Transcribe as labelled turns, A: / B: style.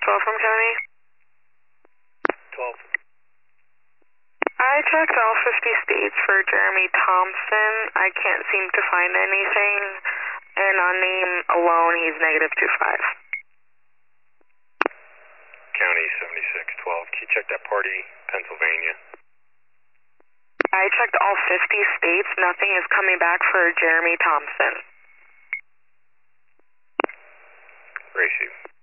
A: 12 from County.
B: 12.
A: I checked all 50 states for Jeremy Thompson. I can't seem to find anything. And on name alone, he's -25.
B: County 7612. Can you check that party, Pennsylvania?
A: I checked all 50 states. Nothing is coming back for Jeremy Thompson.
B: Gracie.